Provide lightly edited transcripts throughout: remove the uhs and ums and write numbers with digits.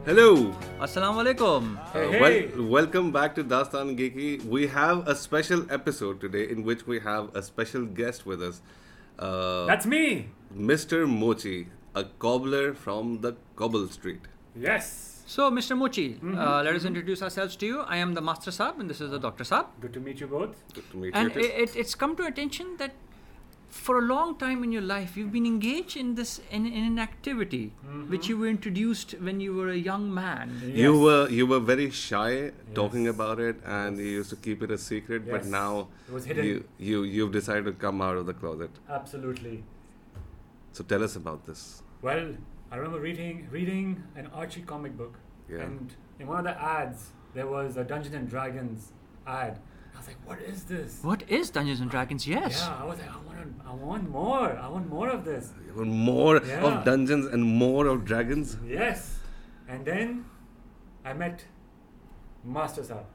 Hello. Assalamu alaikum. Welcome back to Dastan Geeky. We have a special episode today in which we have a special guest with us. That's me. Mr. Mochi, a cobbler from the Cobble Street. Yes. So, Mr. Mochi, let us introduce ourselves to you. I am the Master Saab and this is the Dr. Saab. Good to meet you both. Good to meet And you. it's come to attention that for a long time in your life, you've been engaged in this in an activity which you were introduced when you were a young man. Yes. You were very shy talking about it, and you used to keep it a secret. But Yes. now It was hidden. you've decided to come out of the closet. Absolutely. So tell us about this. Well, I remember reading an Archie comic book, Yeah. and in one of the ads there was a Dungeons and Dragons ad. I was like, "What is this?" What is Dungeons and Dragons? Yes. Yeah, I was like, I want more. I want more of this. You want more Yeah. of Dungeons and more of Dragons. Yes. And then I met Master Saab.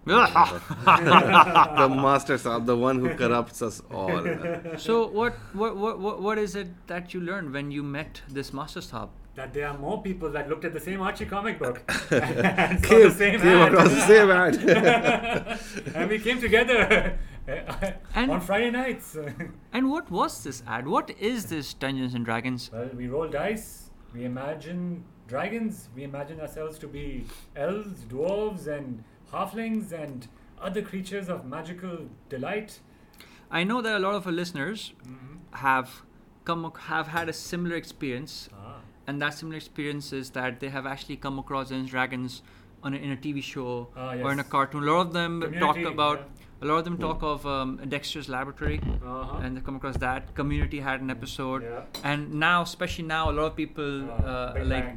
The Master Saab, the one who corrupts us all. So, what is it that you learned when you met this Master Saab? That there are more people that looked at the same Archie comic book and saw the same came ad. across the same ad. And we came together And- on Friday nights. And what was this ad? What is this Dungeons and Dragons? Well, we roll dice, we imagine dragons, we imagine ourselves to be elves, dwarves, and halflings, and other creatures of magical delight. I know that a lot of our listeners have had a similar experience. And that similar experience is that they have actually come across Dungeons and Dragons in a TV show or in a Yes. cartoon. A lot of them talk Community, about. A lot of them talk of Dexter's Laboratory, Uh-huh. and they come across that. Community had an episode, Yeah. and now, especially now, a lot of people Big like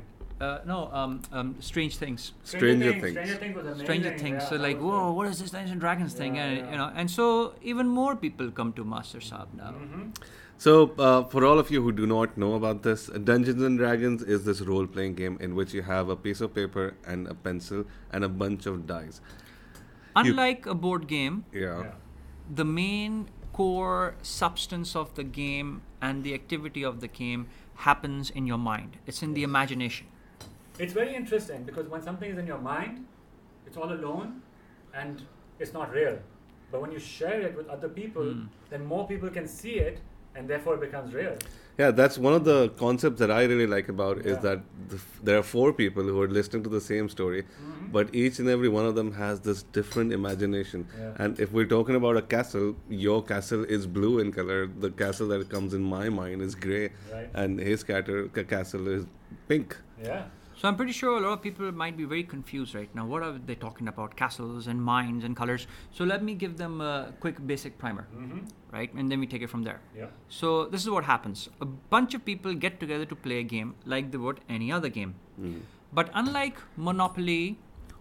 Bang. Strange Things. Stranger Things. Stranger Things was amazing. Stranger Things. Yeah, So that like, was whoa, good. what is this Dungeons and Dragons thing? Yeah, And yeah. and so even more people come to Master Saab now. So, for all of you who do not know about this, Dungeons and Dragons is this role-playing game in which you have a piece of paper and a pencil and a bunch of dice. Unlike a board game, Yeah. the main core substance of the game and the activity of the game happens in your mind. It's in the imagination. It's very interesting because when something is in your mind, it's all alone and it's not real. But when you share it with other people, then more people can see it and therefore it becomes real. Yeah, that's one of the concepts that I really like about is Yeah. that there are four people who are listening to the same story, but each and every one of them has this different imagination. Yeah. And if we're talking about a castle, your castle is blue in color. The castle that comes in my mind is gray, Right. and his castle is pink. Yeah. So I'm pretty sure a lot of people might be very confused right now. What are they talking about? Castles and mines and colors. So let me give them a quick basic primer, right? And then we take it from there. Yeah. So this is what happens. A bunch of people get together to play a game like they would any other game. But unlike Monopoly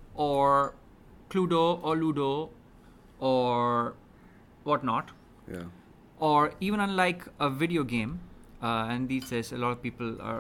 or Cluedo or Ludo or whatnot, Yeah. or even unlike a video game, and these days a lot of people are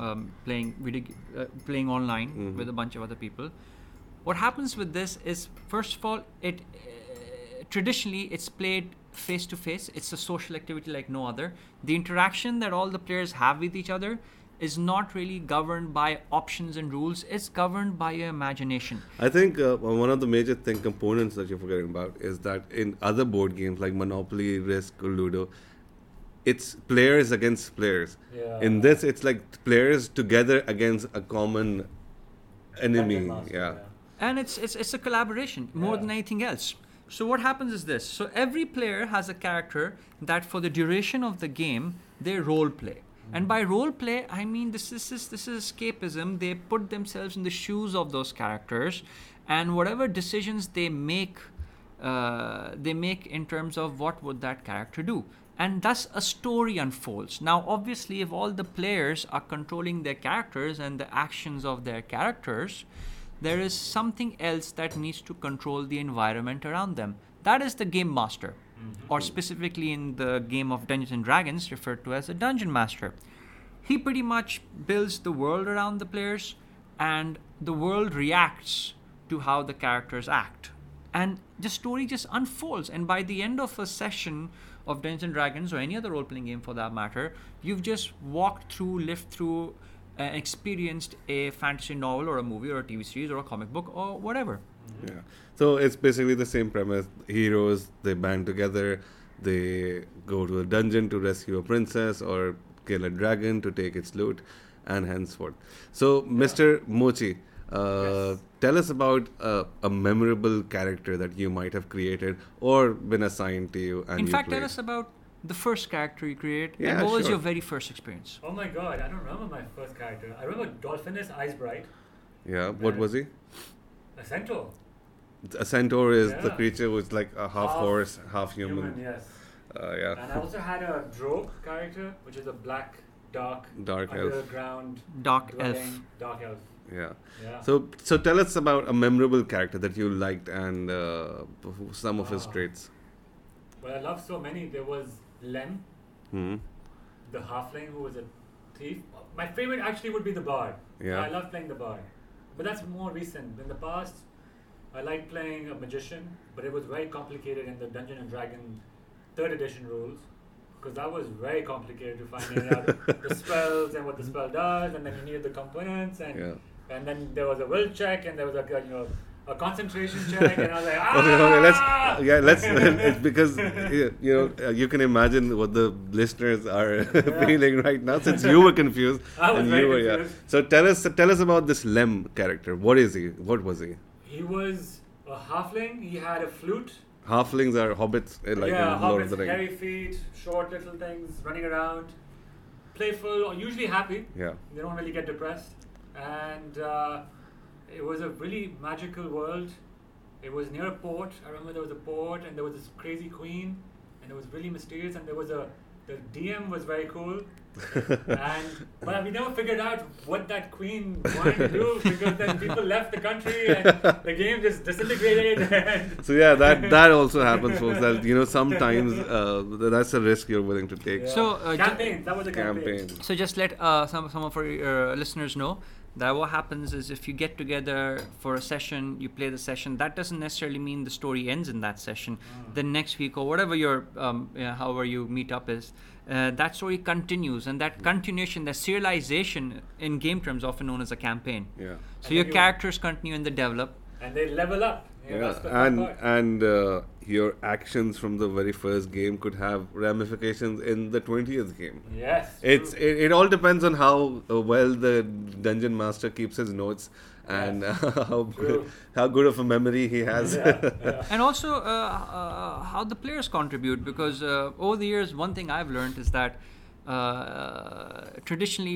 playing online with a bunch of other people. What happens with this is, first of all, it traditionally it's played face to face. It's a social activity like no other. The interaction that all the players have with each other is not really governed by options and rules. It's governed by your imagination. I think one of the major components that you're forgetting about is that in other board games like Monopoly, Risk, or Ludo, it's players against players. Yeah. In this, it's like players together against a common enemy. Dungeon Master, Yeah. And it's a collaboration more Yeah. than anything else. So what happens is this. So every player has a character that for the duration of the game, they role play. And by role play, I mean this is escapism. They put themselves in the shoes of those characters, and whatever decisions they make in terms of what would that character do. And thus a story unfolds. Now, obviously, if all the players are controlling their characters and the actions of their characters, there is something else that needs to control the environment around them. That is the game master, or specifically in the game of Dungeons and Dragons, referred to as a dungeon master. He pretty much builds the world around the players, and the world reacts to how the characters act. And the story just unfolds. And by the end of a session of Dungeons and Dragons, or any other role-playing game for that matter, you've just walked through, lived through experienced a fantasy novel or a movie or a TV series or a comic book or whatever. Yeah. So it's basically the same premise. Heroes, they band together, they go to a dungeon to rescue a princess or kill a dragon to take its loot, and henceforth. So, Mr. Mochi, Yes. tell us about a memorable character that you might have created or been assigned to you. And In you fact, played. tell us about the first character you created Yeah, and what was sure. your very first experience? Oh my god, I don't remember my first character. I remember Dolphinus Icebright, Yeah, what was he? a centaur. A centaur is the Yeah. creature who's like a half Half horse, half human. Yes. Yeah, And I also had a Drogue character, which is a black, dark, dark elf. underground Dark dwelling, elf. dark elf. Yeah. Yeah. So tell us about a memorable character that you liked and some of his Ah. traits. Well, I love so many. There was Lem, Hmm. the halfling who was a thief. My favorite actually would be the bard. Yeah. I love playing the bard. But that's more recent. In the past, I liked playing a magician, but it was very complicated in the Dungeon and Dragon 3rd edition rules. Because that was very complicated to find out the spells and what the spell does, and then you needed the components, and then there was a will check, and there was a concentration check, and I was like, ah! Okay, let's it's because you can imagine what the listeners are feeling right now since you were confused I was and very you were confused. So tell us about this Lem character. What is he? What was he? He was a halfling. He had a flute. Halflings are hobbits, like Yeah, in Lord of hobbits, the Rings. hairy feet, short little things, running around, playful, or usually happy. Yeah. They don't really get depressed. And it was a really magical world. It was near a port. I remember there was a port, and there was this crazy queen, and it was really mysterious. And there was the DM was very cool. But we never figured out what that queen wanted to do, because then people left the country and the game just disintegrated. And So yeah, that also happens, folks. That sometimes that's a risk you're willing to take. Yeah. So, campaign. That was a campaign. So just let some of our listeners know that what happens is if you get together for a session, you play the session. That doesn't necessarily mean the story ends in that session. The next week or whatever your however you meet up is, that story continues, and that continuation, that serialization in game terms, often known as a campaign. Yeah. So And your then you- characters continue and they develop. And they level up. That's the fun part. And your actions from the very first game could have ramifications in the 20th game. Yes. It all depends on how well the dungeon master keeps his notes and True. how good of a memory he has. Yeah. And also how the players contribute, because over the years, one thing I've learned is that traditionally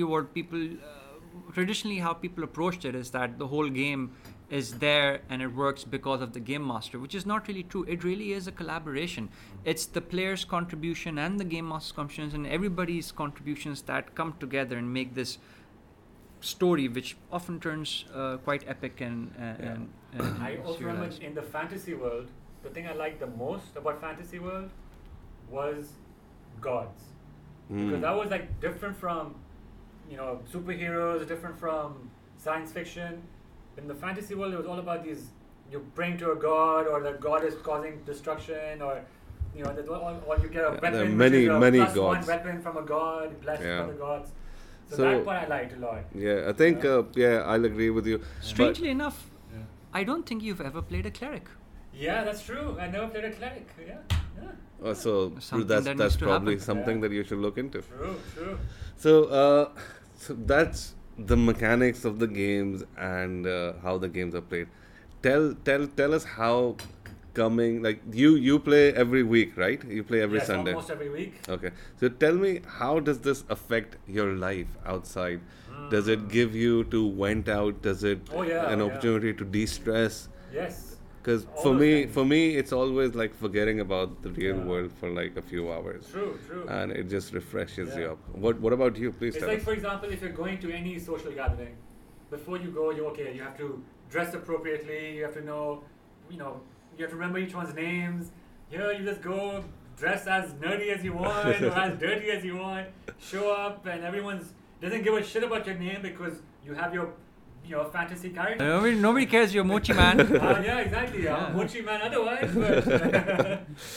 how people approached it is that the whole game is there and it works because of the game master, which is not really true. It really is a collaboration. It's the players' contribution and the game master's contributions and everybody's contributions that come together and make this story, which often turns quite epic and I also remember serialized. in the fantasy world, the thing I liked the most about fantasy world was gods. Because that was like different from, superheroes, different from science fiction. In the fantasy world, it was all about these, you bring to a god, or the god is causing destruction, or, or you get a weapon, there are which is a many +1 gods. weapon from a god, blessed Yeah. from the gods. So So- that part I liked a lot. Yeah, I think I'll agree with you. Strangely enough, Yeah. I don't think you've ever played a cleric. Yeah, that's true. I never played a cleric. Yeah. So Something that's that that's needs to probably happen. something Yeah. that you should look into. True. So that's the mechanics of the games and how the games are played. Tell us how coming, like you play every week, right? You play every Yes, Sunday. almost every week. Okay. So tell me, how does this affect your life outside? Does it give you to vent out? Does it Oh, yeah, an yeah. opportunity to de-stress? Yes. Because All for those me, things. it's always like forgetting about the real Yeah. world for like a few hours, True. and it just refreshes you Yeah. up. What about you? Please It's tell like, us. for example, if you're going to any social gathering, before you go, you have to dress appropriately. You have to know, you have to remember each one's names. Here, you just go dress as nerdy as you want or as dirty as you want. Show up, and everyone's doesn't give a shit about your name because you have your, fantasy character. Nobody cares you're Mochi Man. Yeah, exactly. I'm a mochi man otherwise, but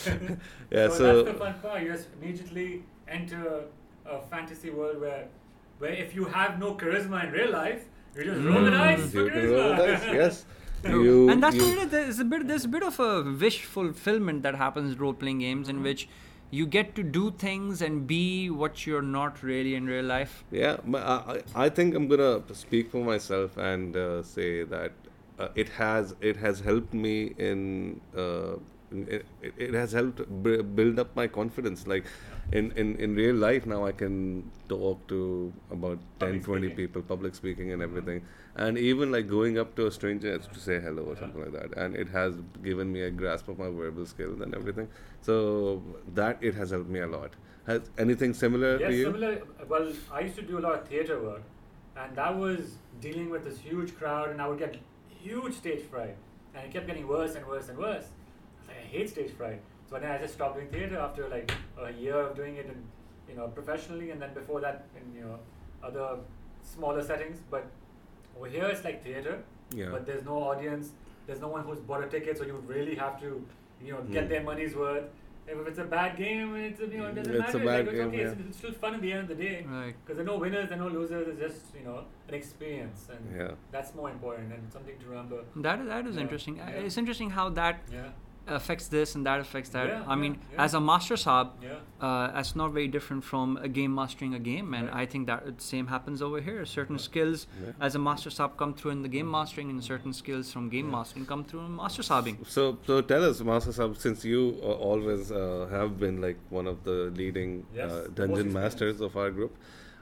Yeah. so So that's the fun part. You just immediately enter a fantasy world where where if you have no charisma in real life, you just roll the dice for You can roll the charisma. dice, yes. And that's you- what it is. There's a bit of a wish fulfillment that happens in role-playing games in which you get to do things and be what you're not really in real life. Yeah, I think I'm gonna speak for myself and say that it has helped me in it has helped build up my confidence. Like in real life now, I can talk to about 10, Public 20 speaking. people, public speaking and everything, and even like going up to a stranger to say hello or something like that, and it has given me a grasp of my verbal skills and everything. So that it has helped me a lot. Has anything similar Yes, to you? similar. Well, I used to do a lot of theatre work, and that was dealing with this huge crowd, and I would get huge stage fright, and it kept getting worse and worse and worse. I was like, I hate stage fright. So then I just stopped doing theatre after like a year of doing it, professionally, and then before that in other smaller settings. But over here it's like theatre, Yeah. but there's no audience. There's no one who's bought a ticket, so you really have to get their money's worth. If it's a bad game, it doesn't It's matter. a It's bad like, game, okay, yeah. it's still fun at the end of the day. Right. Because there are no winners, there are no losers. It's just an experience, and Yeah. that's more important and something to remember. That is Yeah, interesting. yeah. It's interesting how that Yeah, affects this and that affects that. Yeah, I mean, yeah. as a master sahib, yeah. that's not very different from a game mastering a game, and Right. I think that the same happens over here. Certain skills Yeah. as a master sahib come through in the game mastering, and certain skills from game mastering come through in master sabbing. So tell us, Master Sahib, since you always have been like one of the leading Yes, most dungeon experienced. masters of our group,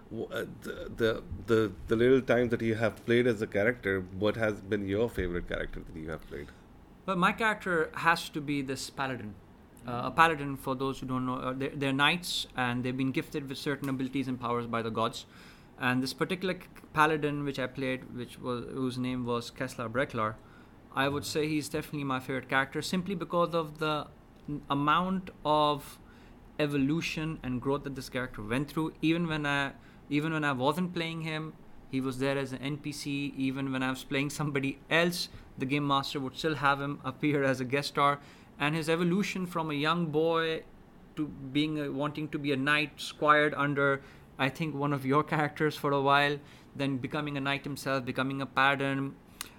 the little time that you have played as a character, what has been your favorite character that you have played? But my character has to be this paladin. A paladin, for those who don't know, they're knights, and they've been gifted with certain abilities and powers by the gods. And this particular paladin, which I played, whose name was Kessler Breklar, I would say he's definitely my favorite character, simply because of the amount of evolution and growth that this character went through. Even when I wasn't playing him, he was there as an NPC. Even when I was playing somebody else, the game master would still have him appear as a guest star. And his evolution from a young boy to being wanting to be a knight, squired under, I think, one of your characters for a while, then becoming a knight himself, becoming a paladin,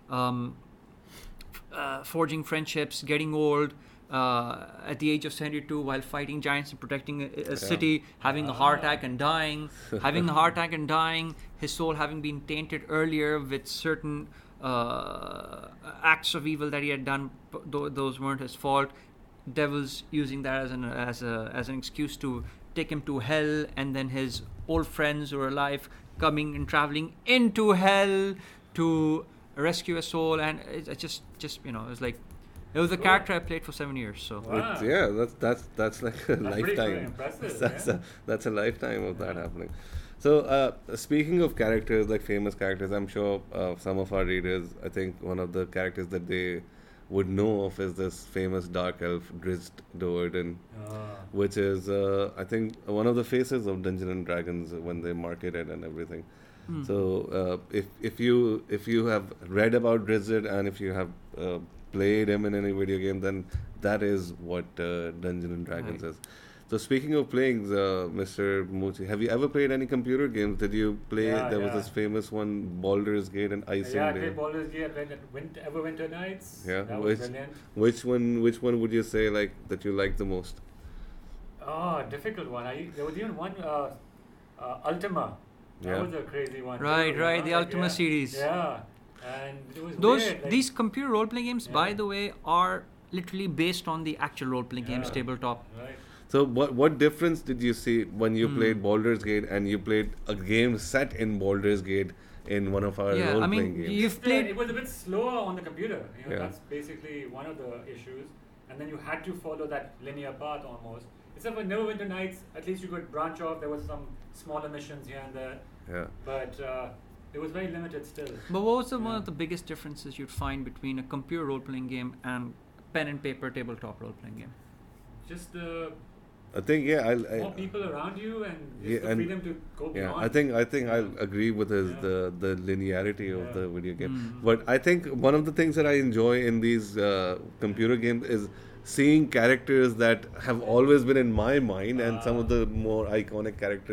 forging friendships, getting old. At the age of 72, while fighting giants and protecting a city, having a heart attack and dying, his soul having been tainted earlier with certain acts of evil that he had done, though those weren't his fault. Devils using that as an excuse to take him to hell, and then his old friends who are alive coming and traveling into hell to rescue a soul, and it just it's like. It was a Cool. character I played for 7 years. So Wow. That's like a That's pretty lifetime. impressive, That's a lifetime of that happening. So speaking of characters, like famous characters, I'm sure some of our readers, I think one of the characters that they would know of is this famous dark elf Drizzt Do'Urden, which is I think one of the faces of Dungeons and Dragons when they market it and everything. So if you have read about Drizzt and if you have played him in any video game, then that is what Dungeons and Dragons Right. is. So speaking of playing, Mr. Mochi, have you ever played any computer games? Did you play? Yeah, There was yeah. this famous one, Baldur's Gate and Icewind Yeah, I Dale. played Baldur's Gate at Everwinter Nights. Yeah, That was brilliant. Which one would you say like that you like the most? Oh, difficult one. There was even one, Ultima. That Yeah. was a crazy one. Right, too, right, the Like, Ultima series. Yeah, and it was those weird, like- these computer role playing games, by Yeah. the way, are literally based on the actual role playing games Yeah. tabletop. Right. So what difference did you see when you Hmm. played Baldur's Gate and you played a game set in Baldur's Gate in one of our Yeah, I role mean, playing games? you've Just, played. it was a bit slower on the computer. Yeah. That's basically one of the issues. And then you had to follow that linear path almost. Except for Neverwinter Nights, at least you could branch off. There was some smaller missions here and there, Yeah. but it was very limited still. But what was one Yeah. of the biggest differences you'd find between a computer role playing game and pen and paper tabletop role playing game? Just I think more people around you and just Yeah, the and- freedom to go Yeah, beyond. I think I'll agree with his Yeah. the linearity of Yeah. the video game. Mm. But I think one of the things that I enjoy in these computer games is seeing characters that have always been in my mind, and some of the more iconic characters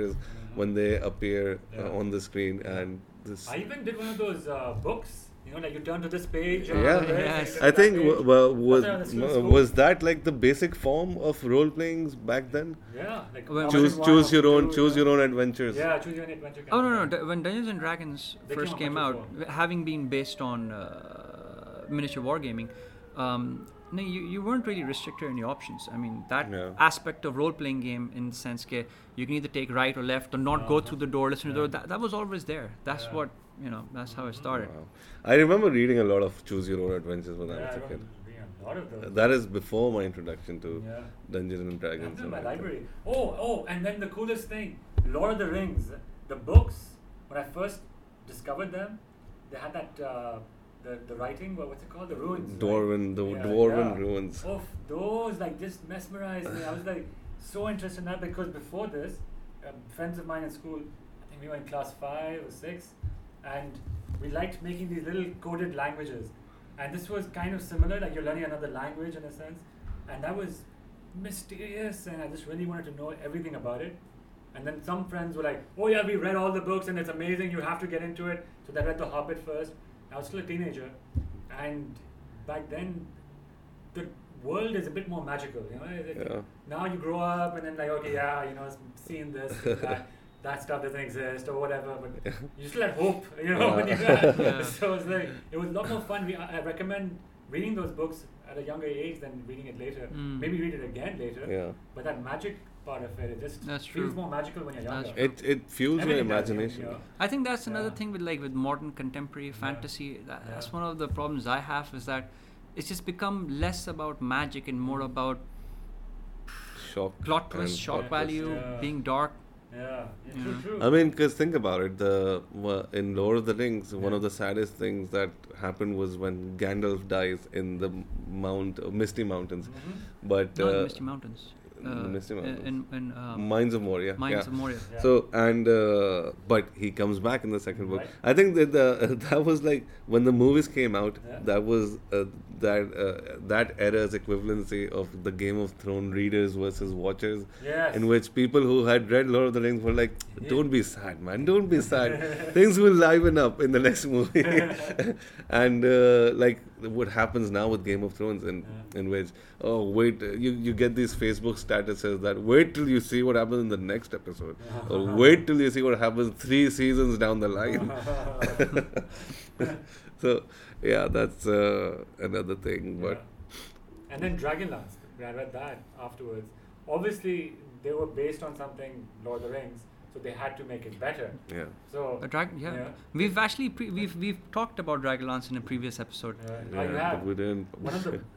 when they appear on the screen, Yeah. and this. I even did one of those books. You know, like you turn to this page. And Yeah. you turn Yes. to I that think page. was That's how the school- was that like the basic form of role playing back then? Yeah, like Well, option one, Choose option your own two, choose you know. your own adventures. Yeah, choose your own adventure. Oh kind no, of no! thing. When Dungeons and Dragons They first came came out out, much having been based on miniature wargaming, no, you weren't really restricted in your options. I mean, that Yeah. aspect of role-playing game, in the sense that you can either take right or left, or not go through the door, listen to the door. That was always there. That's Yeah. what That's how it started. Wow. I remember reading a lot of Choose Your Own Adventures when I Yeah, was I a kid. remember reading a lot of those. That is before my introduction to Yeah. Dungeons and I have Dragons. them in and my all that. library. Oh, and then the coolest thing, Lord of the Rings, the books. When I first discovered them, they had that the writing. What's it called? The ruins. right? Dwarven ruins. Oh, those like just mesmerized me. I was like so interested in that because before this, friends of mine in school, I think we were in class 5 or 6, and we liked making these little coded languages. And this was kind of similar, like you're learning another language in a sense. And that was mysterious, and I just really wanted to know everything about it. And then some friends were like, oh yeah, we read all the books and it's amazing, you have to get into it. So they read The Hobbit first. I was still a teenager. And back then, the world is a bit more magical, you know. Yeah. Now you grow up and then like, okay, yeah, seeing this, that stuff doesn't exist or whatever, but you still had hope, when you Yeah. So it's like, it was a lot more fun. I recommend reading those books at a younger age than reading it later. Maybe read it again later. Yeah. But that magic part of it just That's feels true. more magical when you're That's younger. true. It fuels your Everything does, imagination. I think that's another Yeah. thing with modern contemporary fantasy. That's Yeah. one of the problems I have, is that it's just become less about magic and more about Shock. plot twist, and shock plot twist. value, Yeah. being dark. Yeah, Yeah. true. I mean, because think about it. In Lord of the Rings, one of the saddest things that happened was when Gandalf dies in the Misty Mountains. Mhm. But Not in Misty Mountains. Misty Mountains. In Mines of Moria. Mines yeah. of Moria. Yeah. So but he comes back in the second book. Right. I think that that was like when the movies came out. Yeah. That was that era's equivalency of the Game of Thrones readers versus watchers. Yes. In which people who had read Lord of the Rings were like, "Don't be sad, man. Don't be sad. Things will liven up in the next movie." And like what happens now with Game of Thrones, in which wait, you get these Facebook statuses that wait till you see what happens in the next episode, or wait till you see what happens 3 seasons down the line. So yeah, that's another thing. But Yeah. And then Dragonlance, I read that afterwards. Obviously, they were based on something Lord of the Rings, so they had to make it better. yeah. So Yeah. We've actually we've talked about Dragonlance in a previous episode. now you Yeah, have but we didn't. one of the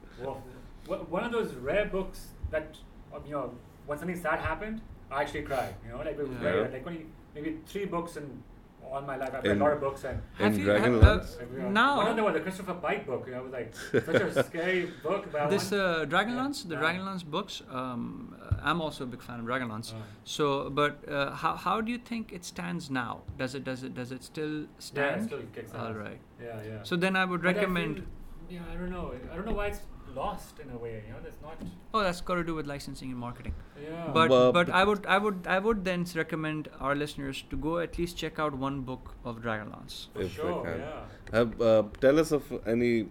one of those rare books that when something sad happened, I actually cried. Like it was Yeah. rare. Like maybe 3 books in all my life. I've read In- a lot of books and. In Dragonlance? Now one of them was the Christopher Pike book. It was like such a scary book. But this Dragonlance, the Yeah. Dragonlance books. I'm also a big fan of Dragonlance. Uh. So, but how do you think it stands now? Does it still Yeah, stand? it still kicks ass. All right. Yeah. So then I would But I recommend. feel- I don't know. I don't know why it's lost in a way. There's not. Oh, that's got to do with licensing and marketing. Yeah. But I would then recommend our listeners to go at least check out one book of Dragonlance. for if they sure. can. Yeah. Tell us of any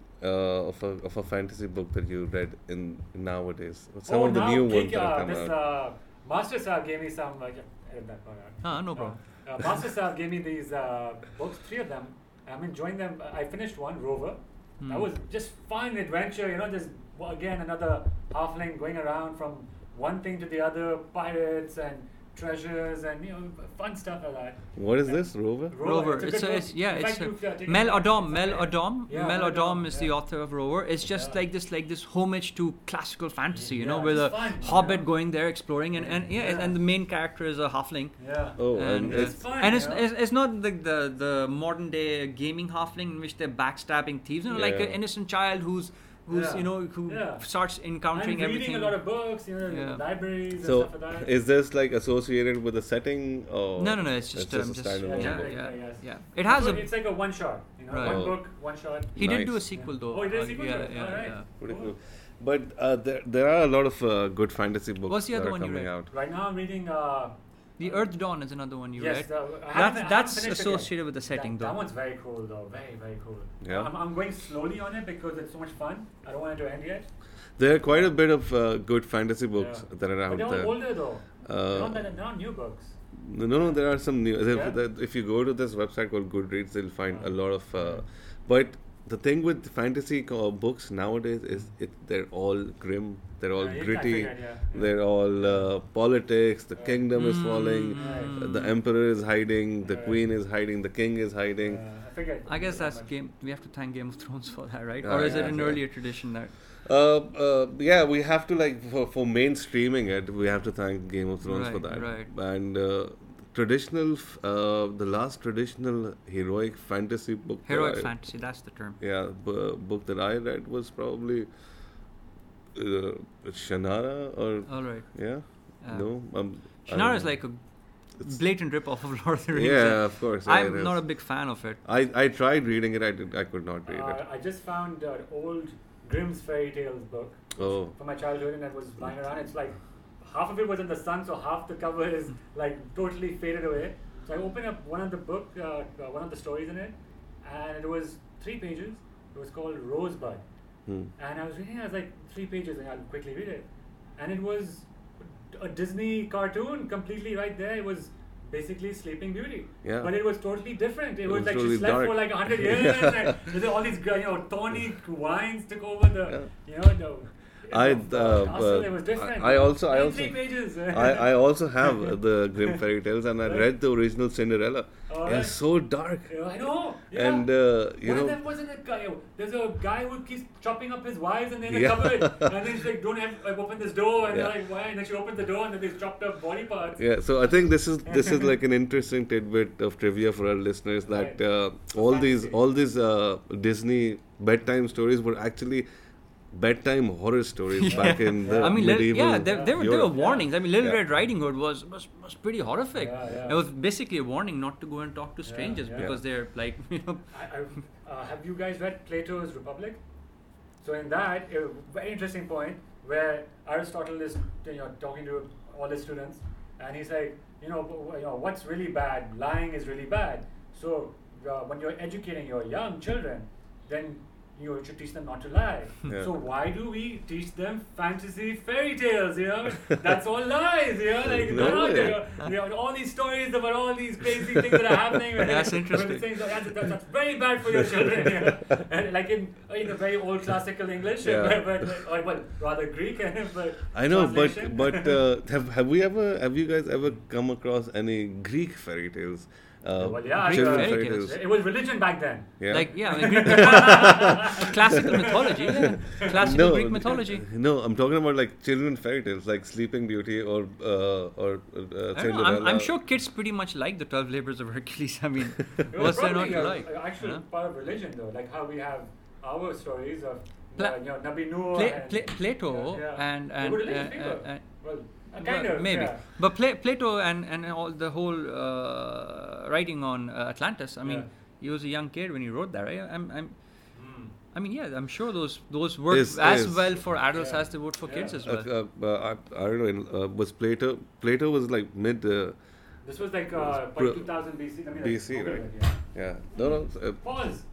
of a fantasy book that you read in nowadays. Some of the now new Kick, ones that have come this, out. Master Saab gave me some. Edit that part out. No problem. Master Saab gave me these books, 3 of them. I'm enjoying them. I finished one, Rover. That was just fun adventure. Just again another halfling going around from one thing to the other, pirates and treasures and fun stuff like that. Hmm. What is this, Rover? Rover. It's a It's good book. In fact, you've taken Mel it back. Odom. It's Mel okay. Odom. Yeah, Mel Mel Odom Odom, is the yeah. author of Rover. It's just Yeah. like this homage to classical fantasy, Yeah, with it's a fun, hobbit going there exploring, and Yeah. and the main character is a halfling. Yeah. Oh, And, it's fun, and it's, you know? it's not the modern day gaming halfling in which they're backstabbing thieves. Like Yeah. an innocent child who's Yeah. who Yeah. starts encountering I'm reading everything. a lot of books, Yeah. libraries and so. stuff like that. Is this like associated with the setting, or No, it's just a just standalone? yeah, generic, yeah, yes. yeah. It has a. It's like a one shot, Right. one Oh. book, one shot. He did do a Nice. sequel though. Oh, he did a sequel yeah, to it? yeah, Alright. yeah. Pretty Cool. cool. But there are a lot of good fantasy books What's the other that are one you coming read? out. Right now I'm reading The Earth Dawn is another one you Yes, read. I haven't That's finished it associated with the yet. setting, That though. one's very cool, though. Very, very cool. Yeah. I'm going slowly on it because it's so much fun. I don't want it to end yet. There are quite a bit of good fantasy books that are But out they're all there. older, though. Uh, they're not new books. No, there are some new. Yeah? If you go to this website called Goodreads, you'll find a Oh. lot of. But the thing with fantasy books nowadays is they're all grim. They're all Yeah, gritty. I figured, yeah. They're all politics. The kingdom is falling. Right. The emperor is hiding. The Right. queen is hiding. The king is hiding. I figured. I guess that's much. game. We have to thank Game of Thrones for that, right? Ah, Or is it yeah, an yeah. earlier tradition that? Yeah, we have to for mainstreaming it. We have to thank Game of Thrones for Right, that. right. And the last traditional heroic fantasy book. that Heroic I- fantasy, that's the term. Yeah, book that I read was probably Shannara or All right. yeah. No, I Shannara don't is know. like a blatant rip-off of Lord of the Rings. Yeah, of course. yeah, I'm it not a is. big fan of it. I tried reading it. I could not read it. I just found an old Grimm's Fairy Tales book Oh, from my childhood, and it was lying around. It's like half of it was in the sun, so half the cover is like totally faded away. So I opened up one of the one of the stories in it, and it was 3 pages. It was called Rosebud, hmm. and I was reading. I was like 3 pages, and I'll quickly read it, and it was a Disney cartoon completely right there. It was basically Sleeping Beauty, Yeah. but it was totally different. It was was like totally she slept dark. for like 100 years, and there's all these thorny vines took over the castle. It was different. I also 3 pages. I also have the Grimm fairy tales, and I Right. read the original Cinderella. All It's right. so dark, Yeah, I know. Yeah. and you One of know, them wasn't a guy. There's a guy who keeps chopping up his wives, and then they Yeah. cover it, and then she's like, "Don't open this door," and Yeah. they're like, "Why?" And then she opens the door, and then there's chopped up body parts. yeah. So I think this is like an interesting tidbit of trivia for our listeners that Right. all these Disney bedtime stories were actually bedtime horror stories back in the I mean, medieval there were Europe. warnings. I mean, Little Yeah. Red Riding Hood was pretty horrific. Yeah, yeah. It was basically a warning not to go and talk to strangers yeah. because they're like, Have you guys read Plato's Republic? So in that, a very interesting point where Aristotle is talking to all his students, and he's like, what's really bad? Lying is really bad. So when you're educating your young children, then you should teach them not to lie. Yeah. So why do we teach them fantasy fairy tales? That's all lies. Like No they're not way. there. All these stories about all these crazy things that are happening. That's interesting. But the things that's very bad for your children. And like in a very old classical English, Yeah. but rather Greek. But I know, translation. but have you guys ever come across any Greek fairy tales? Well, yeah, Greek children's fairy tales. it was religion back then. Yeah. like, yeah, I mean, Greek classical mythology. Yeah. Classical Greek mythology. No, I'm talking about like children fairy tales, like Sleeping Beauty or I don't know, Cinderella. I'm sure kids pretty much like the 12 Labors of Hercules. I mean, It was what's there not probably to like? actual Yeah. part of religion, though, like how we have our stories of Pla- Nabi Noor and Plato and They were religious people. Well, kind well, of maybe, yeah. but Plato and all the whole writing on Atlantis. I mean, Yeah. he was a young kid when he wrote that, right? Mm. I mean, yeah, I'm sure those work Is- as is. well for adults Yeah. as they would for kids Yeah. as well. I don't know. Was Plato was like mid. This was like Pro- 2000 BC. I mean, BC, older right? than, Yeah. No. Pause.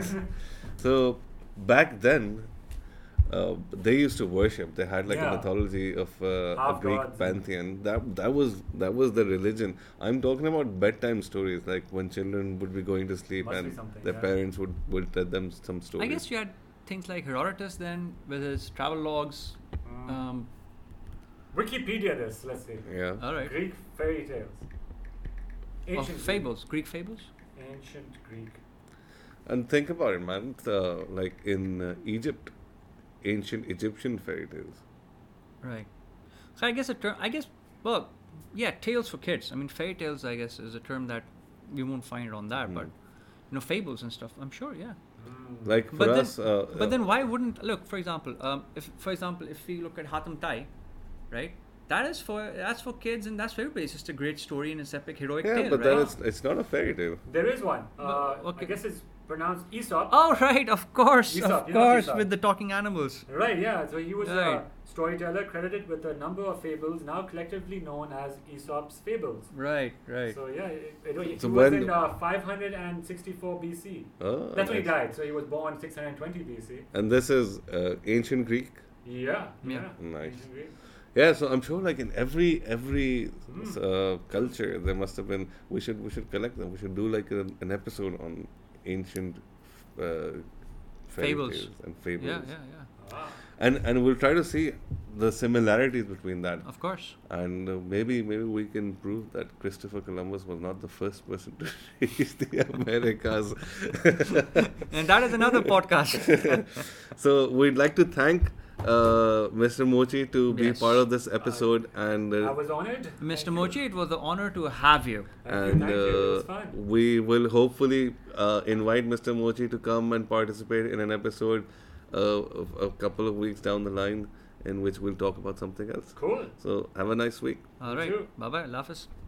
So back then, they used to worship. They had like a Yeah. mythology of a Half Greek gods. pantheon. That was the religion. I'm talking about bedtime stories, like when children would be going to sleep Must be and something, their yeah. parents would tell them some stories. I guess you had things like Herodotus then, with his travel logs. Mm. Wikipedia this, let's see. Yeah. All right. Greek fairy tales. Of Ancient fables, Greek fables. Greek. Ancient Greek. And think about it, man. Like in Egypt, ancient Egyptian fairy tales. Right. So I guess well, yeah, tales for kids. I mean, fairy tales, I guess, is a term that you won't find it on that, but fables and stuff. I'm sure, yeah. Like for But then- us, But then why wouldn't look? For example, if we look at Hatem Tai, right? That's for kids and that's for everybody. It's just a great story and it's epic heroic yeah, tale, but right? then it's not a fairy tale. There is one. But, okay. I guess it's pronounced Aesop. Oh, right, of course, Aesop, you know Aesop. with the talking animals. Right, yeah. So he was Right. a storyteller credited with a number of fables now collectively known as Aesop's fables. Right, right. So yeah, he So was when- in 564 BC. Oh, That's when he nice. died. So he was born 620 BC. And this is ancient Greek. Yeah. Yeah. Nice. Ancient Greek. Yeah, so I'm sure like in every culture there must have been. We should collect them. We should do like an episode on ancient fairy Fables. tales and fables. Yeah, yeah, yeah. Ah. And we'll try to see the similarities between that. Of course. And maybe we can prove that Christopher Columbus was not the first person to reach the Americas. And that is another podcast. So we'd like to thank Mr. Mochi to be Yes. part of this episode, and I was honored. Mr. Thank you. Mochi, it was an honor to have you. and Thank you. It was fun. we will hopefully invite Mr. Mochi to come and participate in an episode a couple of weeks down the line, in which we'll talk about something else. Cool. So have a nice week. All right. Sure. Bye bye. Allah Hafiz.